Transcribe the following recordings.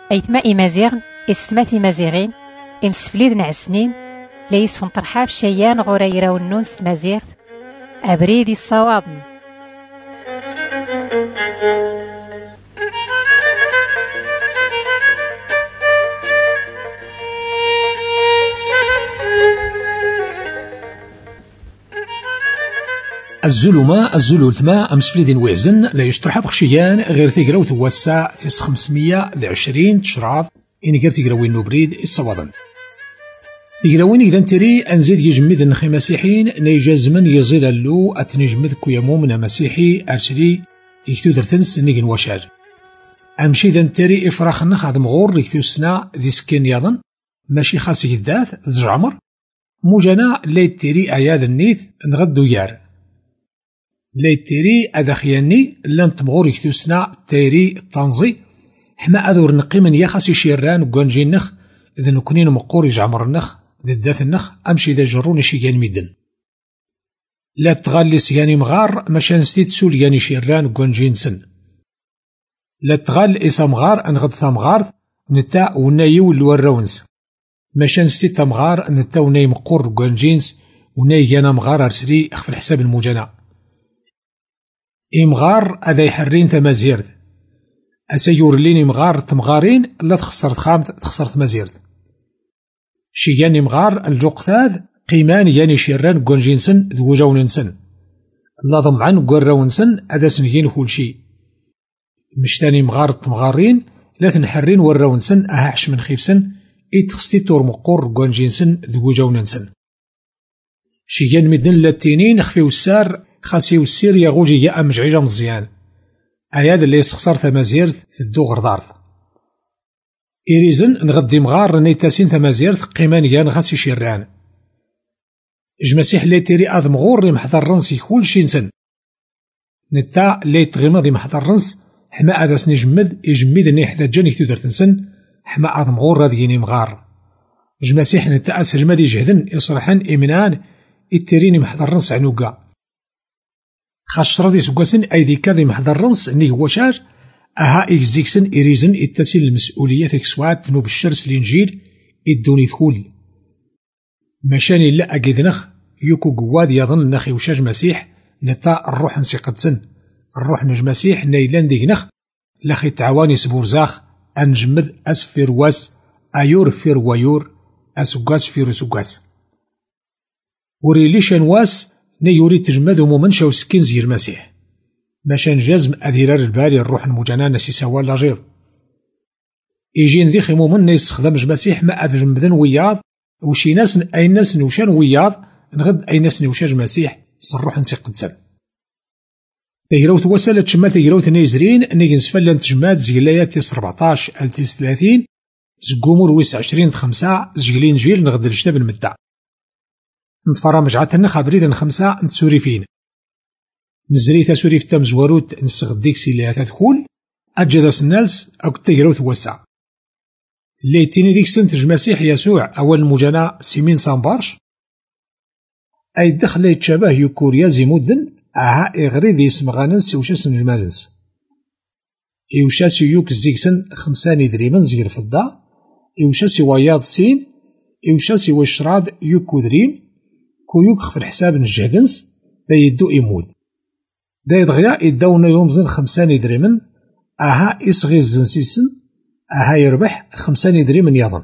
أيتما إمازيغن إستماتي مازيغين إمسفليد نعسنين ليس طرحاب شيان غريرة والنوس مازيغ أبريدي الصوابن. الزلمة الزلولتما أمسفليدين ويزن لا يشترح بخشيان غير تيقراو توسع تيس 520 تشراف إني غير تيقراوين نوبريد الصوادن تيقراوين إذا نتري أنزيد يجمد النخي مسيحين نيجازمن يزيل اللو أتنجمد كويامو من مسيحي أرسلي يكتو درتنس نيجن وشاج أمشي إذا نتري إفراخ النخ هذا مغور يكتو السنا ذي سكين يضن ماشي خاصي الذات ذي عمر موجانا ليت تيري أياد النيث نغدو يار ليتيري أدخياني لان تمغور يكتوسنا تيري التنزي حما أذور نقي من يخاسي شيران وقانجي النخ إذا نكونين مقور يجعمر النخ ذات النخ أمشي إذا جروني شيان ميدن لا تغالي سياني مغار مشان ستيت سول ياني شيران وقانجي نسن لا تغال إسا مغار أنغد ثمغار نتا ونايو والوراونس مشان ستيت مغار نتا وناي مقور وقانجينس وناي يانا مغار أرسلي أخف الحساب المجانا إمغار أذا يحرين تمازيرد أسيور لين إمغار تمغارين لا تخسرت خامت تخسرت مازيرد شيان إمغار الجوقتاذ قيمان ياني شيران قنجينسن ذو جوننسن لا ضمعن قراونسن أذا سنجين كل شي مشتاني إمغار تمغارين لا تنحرين وراونسن أهعش من خيفسن إتخستي تور مقور قنجينسن ذو جوننسن شيان مدن لاتينين خفيو السار خاسي والسير يغوجي يا مجعيجة مزيان أياد اللي يسخسر ثمازيرت تدو غردارت إريزن نغدي مغار نيتاسين ثمازيرت قيمان يان خاسي شيران جمسيح اللي تيري أذ مغور محضر رنس يكول شي نسن نتا اللي تغيمضي محضر رنس حما أذا سنجمد يجمد ني حدا جاني كتودر تنسن حما أذ مغور راذيني مغار جمسيح نتا أسجمد يجهدن يصرحن إمنان التيريني محضر رنس عنوقا خاش ردي سقاسن أيدي كذي محضر رنس نيه وشاج أها إكزيكسن إريزن إتسل المسؤولية تكسوات نوب الشرس الإنجيل إدوني ثقول مشاني لا أجدنخ يوكو قواد يظن نخي وشاج مسيح نتا الروح نسيقتسن الروح نج مسيح نيلان دينخ لخي تعواني سبورزاخ أنجمد أسفر واس أيور فير ويور أسقاس فير سقاس وريليشن واس نيوري تجمد ومنشا وسكين زي المسيح ماشان جزم أذيرار البالي الروح المجانا نسي سوا لاجيض يجين ذي خيمو من يستخدم المسيح ما أذجمدن وياض وشي ناس أي ناس نوشان وياض نغد أي ناس نوشاج مسيح صروح نسي قدسن تيروت وسالة شما تيروت نيزرين نيجنس فلان تجماد زيلايات تيس 14 التيس 30 زقومور ويس 20 5 زجلين جيل نغد الجتاب المدع نتفرى مجعتنا خابريدا 5 نتسوريفين نزريتا سوريف تمزوروت نسغديك سيليا تدخل أجد سنالس أو تيروت وسع اللي تيني ديك سنت المسيح يسوع أول مجانا سيمين سامبارش أي دخل يتشابه يكوريا زي مدن أها إغري ذي سمغاننس يوشاس نجمالنس يوشاس يوك زيكسن 5 دريمن زير فضة يوشاس وياض سين يوشاس وشراد يوكو دريم كويوك في الحساب نجهدنس دا يدو إيمود دا يدغيا يداونا يومزن 5 دريمن أها إصغي الزنسيسن أها يربح 5 دريمن يظن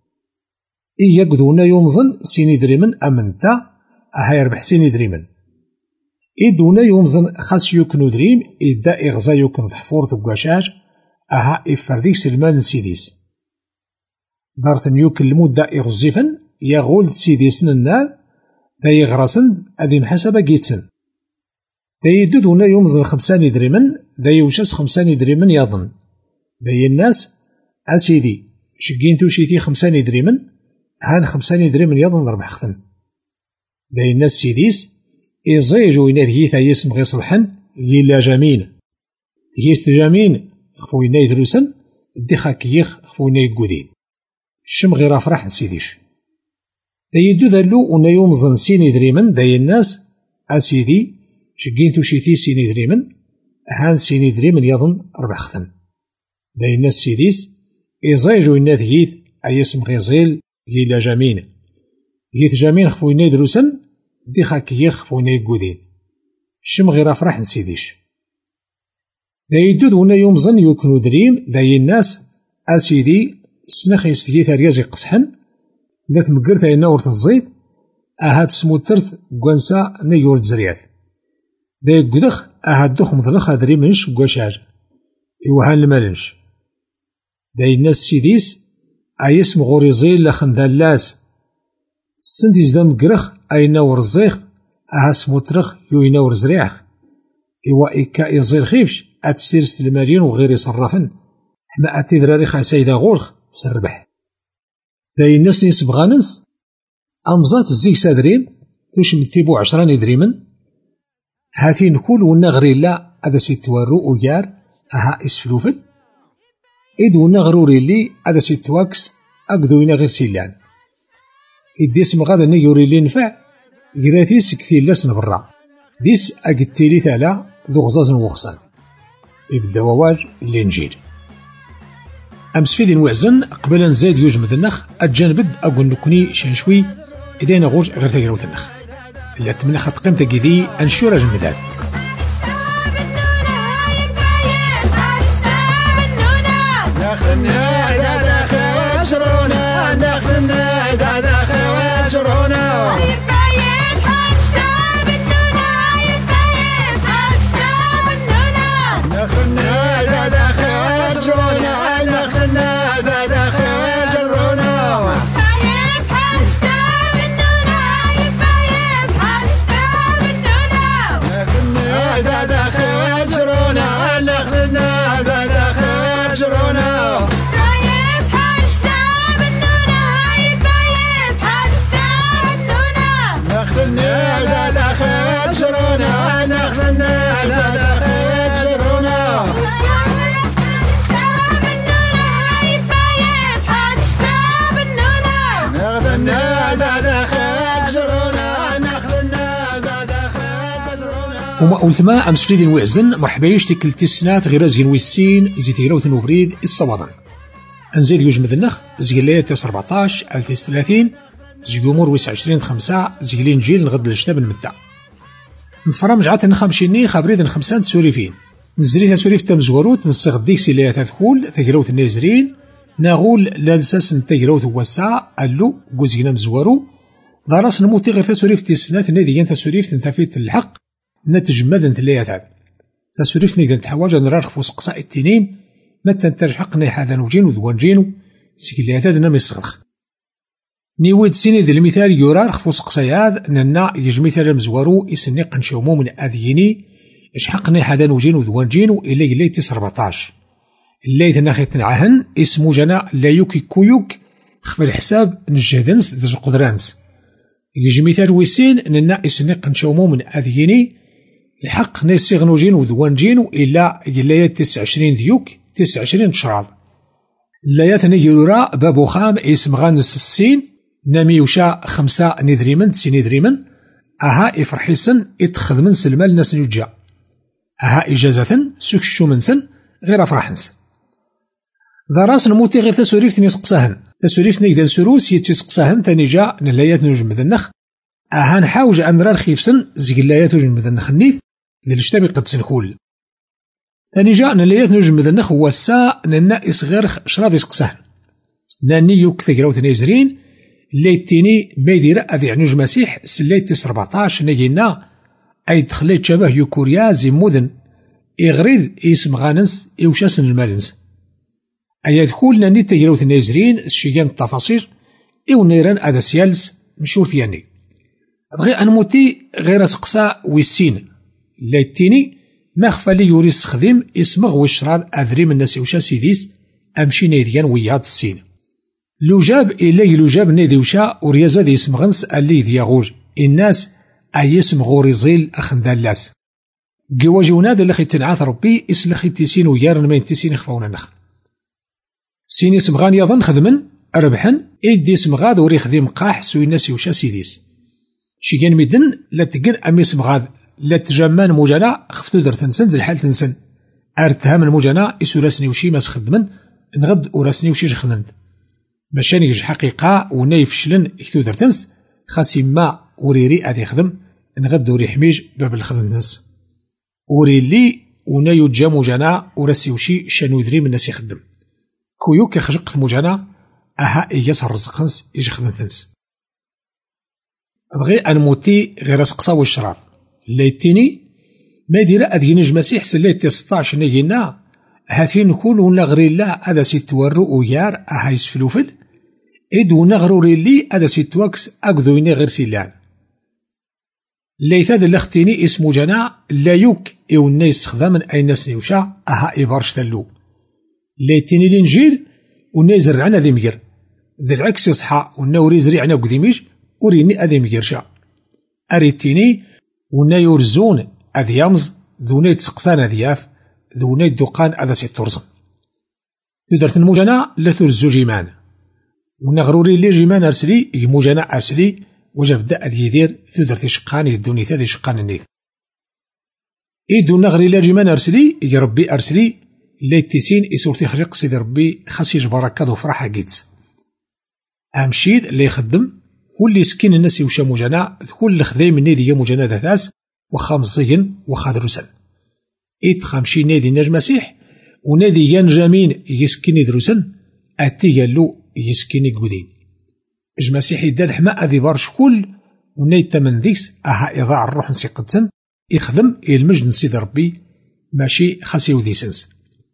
إيا قدونا يومزن سيني دريمن أمنتا أها يربح سيني دريمن إدونا يومزن خاس يوكنو دريم إدا إغزا يوكن فحفور ثقاشاج أها إفرديك سلمان نسيديس دارتن يوكن المدة إغزيفن يغول سيديسن النال دا يغرسن أذي محسبة جيتسن دا يدودونا يومزن 5 دريمن دا يوشاس 5 دريمن يظن دا الناس أسيدي شقينتو شيتي 5 دريمن هان 5 دريمن يظن ربح خثن دا الناس سيديس إزيجو ينادي ثايس مغي صلحن يلا جامين يست جامين خفو يناي دروسن دي خاكيخ خفو يناي قودين الشم غير أفرح نسيديش دا يدو ذالو ونا يومزن سيني دريمن دا الناس أسيدي شقينتو شيتي سيني دريمن هان سيني دريمن يظن ربح خثن دا الناس سيديس إزايجو يناد يث أيسم غيزيل يلا جامين يث جامين خفو يناد دروسن دي خاكي خفو يناد قودين شم غير أفرح نسيديش دا يدود ونا يوم ظن يكونو دريم دا الناس أسيدي سنخ يستيث ريازي قصحن دا تمقرت أي نور الزيت أهاد سموترث قوانسا نيورد زرياث دا يقدخ أهاد دخ مضلخ هادري منش قواشاج يوهان المالنش دا الناس سيديس أيسم غوريزيل لخن دالاس سنتيز دا مقرخ أي نور الزيخ أها سموترخ يو ينور زريعخ إوا إكا يزير خيفش أتسيرست المارين وغير يصرفن حما أتي دراري خاسايدا غورخ سربح دا الناس نسبغاننس أمزات الزيك سادريم توش متيبو 10 ندريمن هاتين كل ونا غريلا هذا سيتوارو ويار أها إسفلوفل إد ونا غروري لي هذا سيتواكس أقدوينا غير سيلان إديس مغادا نيوري لي نفع قراتيس كثير لاسن برا ديس أقتيلي ثالا ذو غزاز وخصان إبدا وواج الإنجيل أمس فيدين وعزن قبل نزاد يوجمد النخ أتجانبد أقول نكوني شنشوي إذا نغوج غير تقروت النخ إلا تمنى خط قيمة كذي أنشور أجمدان وما قلتما أمس فريدين وعزن مرحبا يشتك التسنات غير زين ويسين زيت غيروثن وبريد الصوادن أنزيد يوجمد النخ زيليات 14 2030 زيومور 29 5 زيلين جيل نغد الجناب المدة مفرم جعات نخمشيني خبريد نخمسان تسوريفين نزريها سوريف تمزوروت نصيغ ديك سيليات تدخول تجروث النازرين ناغول لالساس نتجروث وسع اللو جوزينا مزورو غراس نموتي غير تسوريف تسنات ناديين تسوريف تنتفيت الحق نتجمد ثلاثة تسوريف نقدر نتحواج نرارخ فوس قصاء التنين متى نترجحقنا هذا نوجين وذوانجينو سيكلياتات نمي الصغرخ نيويد سيني ذي المثال يرارخ فوس قصاياد ننا يجمثال مزوارو يسني قنشومو من أذيني إشحقنا هذا نوجين وذوانجينو إلي اللي 14 اللي تناخي تنعهن اسمو جنا لا يوكي كويوك خف الحساب نجهدنس ذي القدرانس يجمثال ويسين ننا يسني قنشومو من أذيني الحق نيسيغ نوجين وذوانجينو إلا يلايات 29 ذيوك 29 شراب اللايات نيجورا بابو خام اسم غانس السين نامي وشا 5 ندريمن 9 ندريمن أها إفرحيسن إتخذ من سلمان ناس نجا أها إجازة سكشو منسن غير أفرحنس ذا راس نموتي غير تسوريف تنسقساهن تسوريف نيدا سروس يتسقساهن تنجا نلايات نجمد النخ أها نحاوج أن نرى الخيفسن زيق اللايات نجمد النخ النيف للجتابي قد سنكول ثاني جاء نلايات نجمد النخ هو الساء ننائس غير شراض يسقساهن ناني يوك ثقراو تنيزرين ليتيني ميدير أذيع نجم مسيح سليت 14 نجينا أي دخلت شبه يوكوريا زي مدن إغريد اسم غاننس إوشاسن المالنس أي دخول ناني تجراو تنيزرين الشيان التفاصيل إو نيران أذا سيالس مشور فياني بغي أنموتي غير سقسا ويسين ليتيني ما خفى لي يوري استخدم اسمغ وشراد أذري من الناس وشا سيديس أمشي نيديان وياد السين لوجاب إلي لوجاب نيدي وشا وريازا دي اسمغنس اللي دياغوج الناس أي اسم غوري زيل أخن دالاس قواجونا دا لخي تنعاث ربي إسلخي تيسين ويارن مين تيسين خفاونا نخ سين اسمغان يظن خدمن أربحن إيدي اسمغاد وري خديم قاح سوي الناس وشا سيديس شيكان ميدن لا تقن أمي اسمغاد لا تجمان موجانا خفتو در تنسن دل حال تنسن أرتها من موجانا إسوراسني وشي ماس خدمن نغد وراسني وشي خدمت باش نيج حقيقة وناي فشلن كتو درتنس خاصي ما وريري ادي خدم نغد وري حميج باب الخدم نس وري لي ونايو جامو جانا وراسي وشي شانو يدري من الناس يخدم كويو كيخجق موجانا اها اياس الرزقنس يجي خدم تنس بغي انموتي غير اسقصا والشراب ليتيني ما يدير ادينج مسيح سليتي 16 نينا هاتين نكون ولا غري لا هذا سي تورو ويار اها يسفلوفل إدو نغروري لي هذا سي توكس أقذويني غير سيلان ليثاد الاختيني اسمو جنا لا يوك إو الناس خدامن أي ناس نيوشا أها إبارش تلو ليتيني الإنجيل وناس زرعنا ذي مجر ذي العكس يصحى وناوري زريعنا قديميش وريني أذي مجرشا أريتيني ونا يورزون أذي يمز ذوني تسقسان أذياف ذوني دوقان أذا سي ترزم يدرت المجنا لا ترزو جيمان ونغروري اللي جيمان أرسلي يموجنا أرسلي وجب دا أدي يدير ثدرت شقان يدوني ثادي شقان النيل إيدو نغري لا جيمان أرسلي يربي أرسلي ليتيسين إسورتي خريق سيدي ربي خاص يجبر كادو فرحة جيتس أمشيد اللي يخدم واللي سكين الناس يوشا موجنا كل خذي من نيدي موجنا ذاثاس وخامصين وخادروسن إيد خامشي نادي ناج مسيح ونادي ينجامين يسكيني دروسن أتي يلو يسكيني قدين إج مسيحي داد حما أذي بارش كل ونايت من ذيكس أها إضاع الروح نسي قدسن يخدم المجد نسيد ربي ماشي خاسي وديسنس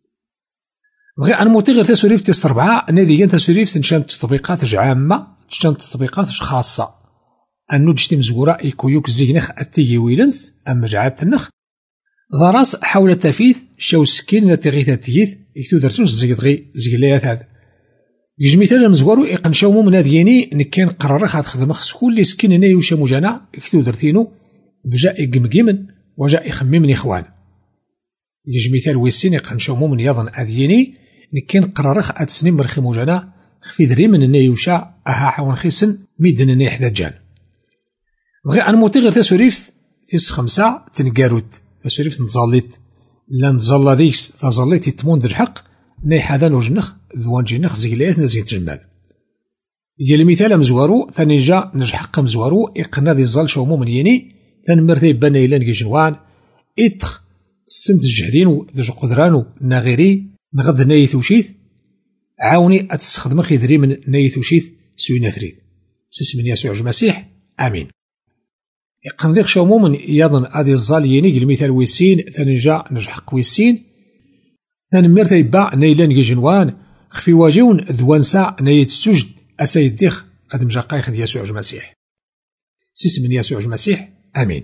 بغي أنموتي غير تسوريف السربعة نادي ين تسوريف نشان تطبيقات عامة نشان تطبيقات خاصة أنو جتي مزورة يكويوك زينخ أتيجي ويلنس أما جعات النخ ضراس حول التفيث شاو سكين نتغيث التيث يكتو درتوش زيدغي زيلايات هذا يجمي تالا مزوارو يقنشاو من هاديني نكين قرر خاد خدم خسكول لي سكين هنا يوشا مجانا يكتو درتينو بجا يقمقيمن وجا يخممن إخوان يجمي تال ويسين يقنشاو من يظن هاديني نكين قرر خاد سنين مرخي مجانا خفي دري من هنا يوشا أها حوان خيسن ميدن هنا يحدى جان بغي أنموتي غير تسوريف تيس 5 تنقاروت تسوريف نتظليت لا نتظلى ديكس تظليت يتمون در الحق ناي حدا نوجنخ ذوان جينخ زيلايات نزين تجمال يا المثال مزوارو ثاني جا نجحق مزوارو إقنا ذي الظل شومو من يني ثان مرثي بنا إلان جيجنوان إتخ السنت الجهدين ذو قدرانو ناغيري نغد نايث وشيث عاوني أتستخدم خيذري من نايث وشيث سوينا ثريد سيسمن يسوع المسيح آمين يقن ذيك شومو من يظن هذه الظل يني المثال ويسين ثاني جا نجحق ويسين ثان مرثي با نايلان جيجنوان خفي واجيون ذوانسا نايت السجد أسايد ديخ قد مجاقا يخذ يسوع المسيح سيس من يسوع المسيح آمين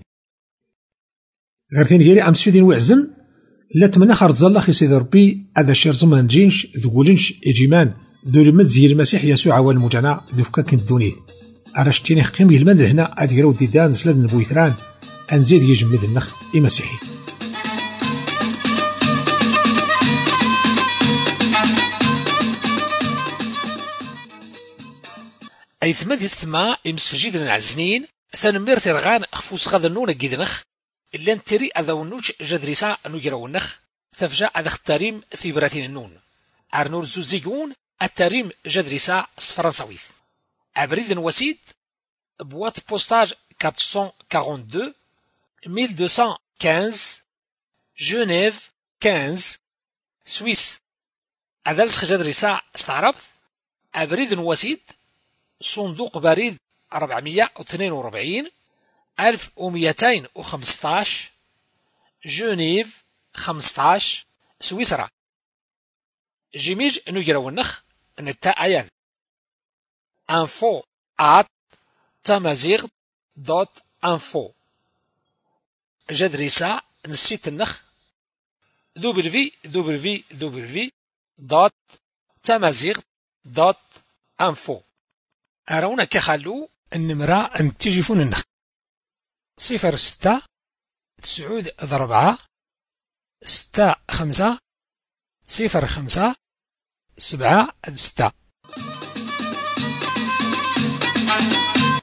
غير ثاني غيري أمس فيدين وعزن لا تمنى خارج زلا خي سيدي ربي هذا الشير زمان جينش ذولنش إجيمان ذو لمد زي المسيح يسوع والمجانا ذو فكا كنت دوني أرشتيني خيم يلمان هنا أدقرو ديدان سلاد نبويثران أنزيد يجمد النخ مسيحي أي ثماد يستمع إمسفجيد العزنين ثانمير ترغان خفوس غاذا نونا جيدنخ إلا نتري أذا ونوج جدريسا نجرونخ ثفجا أذا اختاريم في براتين النون عرنور زوزيجون التاريم جدريسا فرنساويث عبريد وسيد بوات بوستاج 442 1215 جنيف 15 سويس أذلس جدريسا استعربت عبريد وسيد صندوق بريد 442 1215 جنيف 15 سويسرا جيميج نجرونخ نتا ايان info@tamazigh.info جدريسا نسيت النخ www.tamazigh.info أرونا كخلو النمرة أن تجيفون النخ 06 9 6 5 0 5 7 6